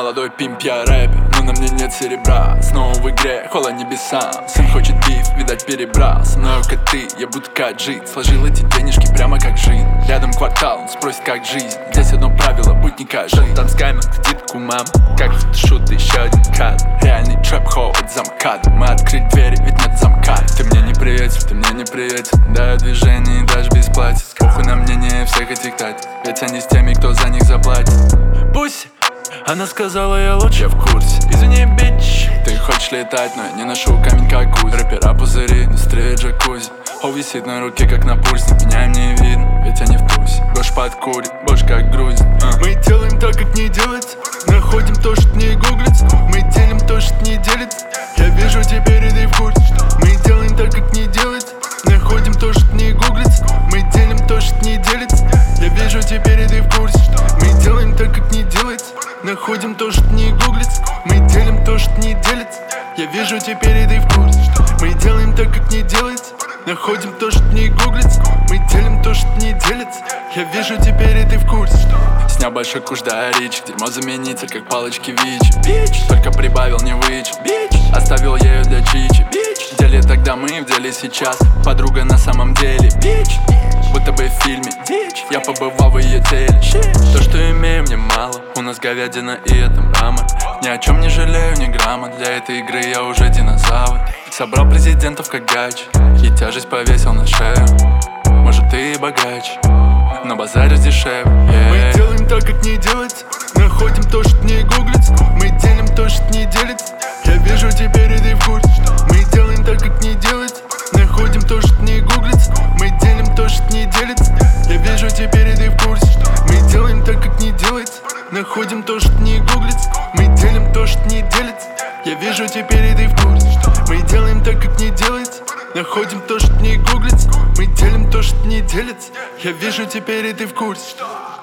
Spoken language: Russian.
молодой пимп, я рэпер, но на мне нет серебра. Снова в игре, холла небесам. Сын хочет биф, видать перебрал. Со мною коты, я буду как жить. Сложил эти денежки прямо как жизнь. Рядом квартал, он спросит как жизнь. Здесь одно правило, будь не каждый. Там скаймер, кредитку мам. Как шут, еще один кат. Реальный трэп-хоу от замкат. Мы открыть двери, ведь нет замка. Ты мне не приветишь, ты мне не приветишь. Даю движение и даже без платья. Похуй на мнение всех этих тать. Ведь они с теми, кто за них заплатит. Пусть она сказала, я лучше, я в курсе. Извини, бич, ты хочешь летать, но я не ношу камень как гусь. Рэпера пузыри, индустрия джакузи. О висит на руке, как на пульсе. Меня им не видно, ведь они в тусе. Гош подкурит, больше как грузит. Мы делаем так, как не делать. Находим то, что не гуглится. Мы делим то, что не делится. Я вижу теперь, и ты в курсе. Мы делаем так, как не делать. Находим то, что не гуглится. Мы делим то, что не делится. Я вижу теперь, и ты в курсе. Мы делаем так, как не делается. Находим то, что не гуглится. Мы делим то, что не делится. Я вижу теперь, и ты в курсе. Мы делаем так, как не делается. Находим то, что не гуглится. Мы делим то, что не делится. Я вижу теперь, и ты в курсе. Снял большой куш до речи. Дерьмо заменитель, как палочки ВИЧ. Бич, только прибавил, не вычь. Бич, оставил ею для чичи. Бич, в деле тогда мы, в деле сейчас. Подруга на самом деле. Бич, будто бы в фильме. Дичь, я побывал в ее теле. То, что имею, мне мало. У нас говядина и это мрамор. Ни о чем не жалею, ни грамма. Для этой игры я уже динозавр. Собрал президентов как гач и тяжесть повесил на шею. Может ты и богач, но базаришь дешевле. Мы делаем так, как не делать. Находим то, что не гуглится. Мы делим то, что не делится. Я вижу теперь, и ты в курсе. Мы делаем так, как не делать. Находим то, что не гуглится. Мы делим то, что не делится. Я вижу теперь, и ты в курсе. Мы делаем так, как не делать. Находим то, что не гуглится. Мы делим то, что не делится. Я вижу теперь, и ты в курсе. Мы делаем так, как не делать. Находим то, что не гуглится. Мы делим то, что не делится. Я вижу теперь, и ты в курсе.